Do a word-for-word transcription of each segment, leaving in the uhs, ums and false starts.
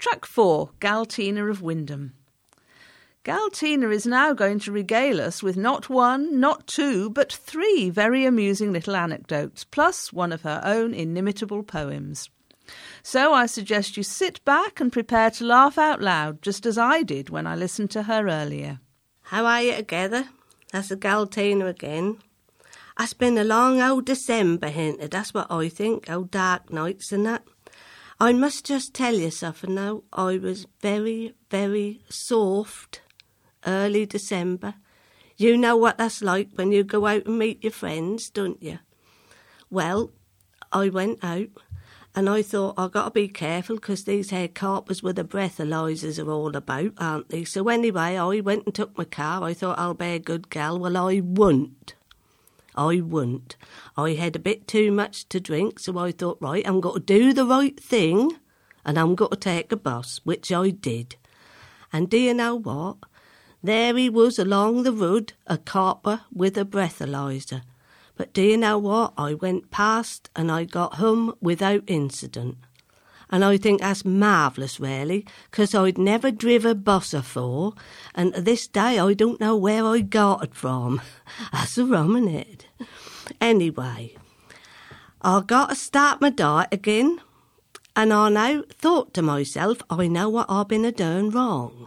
Track four, Galtina of Wyndham. Galtina is now going to regale us with not one, not two, but three very amusing little anecdotes, plus one of her own inimitable poems. So I suggest you sit back and prepare to laugh out loud, just as I did when I listened to her earlier. How are you together? That's the Galtina again. It's been a long old December, hinted, that's what I think, old dark nights and that. I must just tell you something now, I was very, very soft early December. You know what that's like when you go out and meet your friends, don't you? Well, I went out and I thought I've got to be careful because these here carpers with the breathalyzers are all about, aren't they? So anyway, I went and took my car. I thought I'll be a good gal. Well, I wouldn't. I wouldn't. I had a bit too much to drink, so I thought, right, I'm going to do the right thing and I'm going to take a bus, which I did. And do you know what? There he was along the road, a copper with a breathalyzer. But do you know what? I went past and I got home without incident. And I think that's marvellous, really, because I'd never driven a bus afore, and to this day I don't know where I got it from. That's a rum in it. Anyway, I got to start my diet again, and I now thought to myself, I know what I've been a-doing wrong.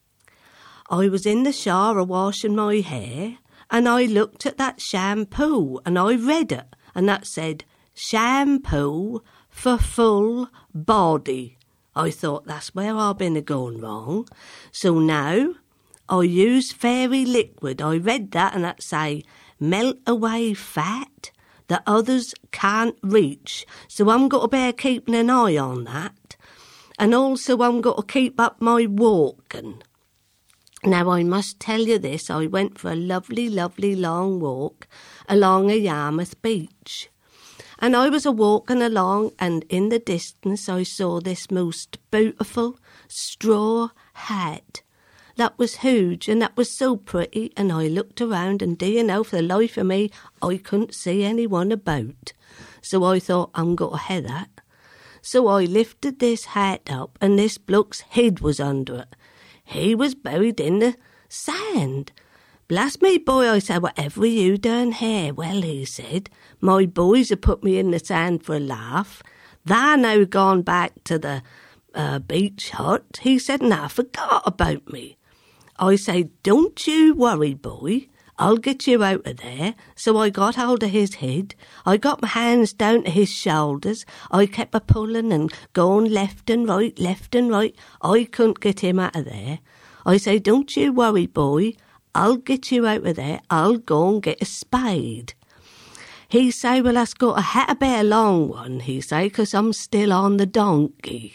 I was in the shower washing my hair, and I looked at that shampoo, and I read it, and that said, shampoo for full body. I thought that's where I've been a-going wrong. So now I use fairy liquid. I read that and that say melt away fat that others can't reach. So I'm got to bear keeping an eye on that. And also I'm got to keep up my walking. Now I must tell you this, I went for a lovely, lovely long walk along a Yarmouth beach. And I was a-walking along, and in the distance I saw this most beautiful straw hat. That was huge, and that was so pretty, and I looked around, and do you know, for the life of me, I couldn't see anyone about. So I thought, I'm going to have that. So I lifted this hat up, and this bloke's head was under it. He was buried in the sand. Blast me, boy, I said, whatever you done here? Well, he said, my boys have put me in the sand for a laugh. They're now gone back to the uh, beach hut. He said, and I forgot about me. I say, don't you worry, boy. I'll get you out of there. So I got hold of his head. I got my hands down to his shoulders. I kept a pulling and going left and right, left and right. I couldn't get him out of there. I say, don't you worry, boy. I'll get you out of there. I'll go and get a spade. He say, well, that's got a hat a bit a long one, he say, because I'm still on the donkey.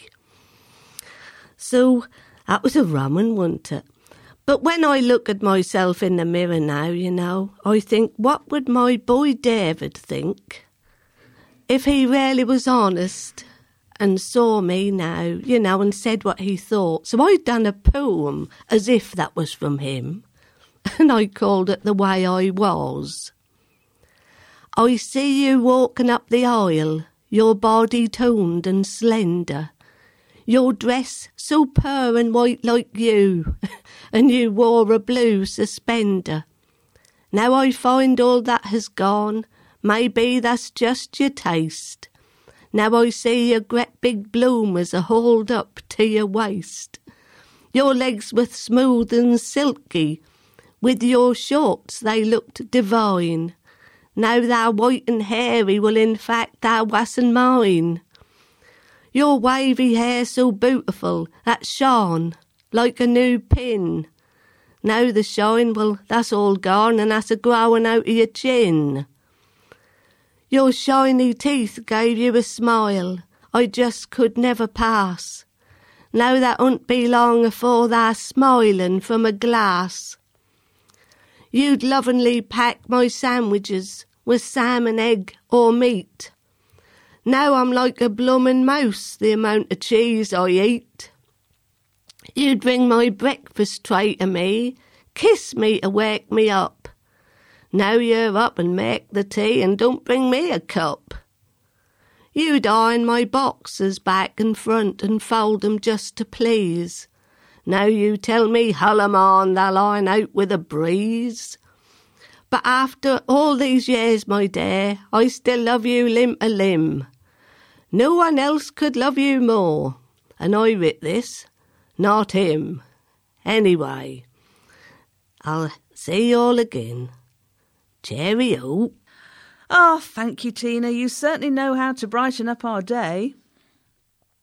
So that was a rum un, wasn't it? But when I look at myself in the mirror now, you know, I think, what would my boy David think if he really was honest and saw me now, you know, and said what he thought? So I'd done a poem as if that was from him. And I called it The Way I Was. I see you walking up the aisle, your body toned and slender, your dress so pure and white like you, and you wore a blue suspender. Now I find all that has gone, maybe that's just your taste. Now I see your great big bloomers are hauled up to your waist. Your legs were smooth and silky, with your shorts they looked divine. Now thou white and hairy, well in fact thou wasn't mine. Your wavy hair so beautiful, that shone like a new pin. Now the shine, well that's all gone and that's a growing out of your chin. Your shiny teeth gave you a smile I just could never pass. Now that won't be long afore thou smiling from a glass. You'd lovingly pack my sandwiches with salmon, egg or meat. Now I'm like a bloomin' mouse, the amount of cheese I eat. You'd bring my breakfast tray to me, kiss me to wake me up. Now you're up and make the tea and don't bring me a cup. You'd iron my boxers back and front and fold 'em just to please. Now you tell me, hullum on, they'll iron out with a breeze. But after all these years, my dear, I still love you limb to limb. No one else could love you more, and I writ this, not him. Anyway, I'll see you all again. Cheerio. Oh, thank you, Tina. You certainly know how to brighten up our day.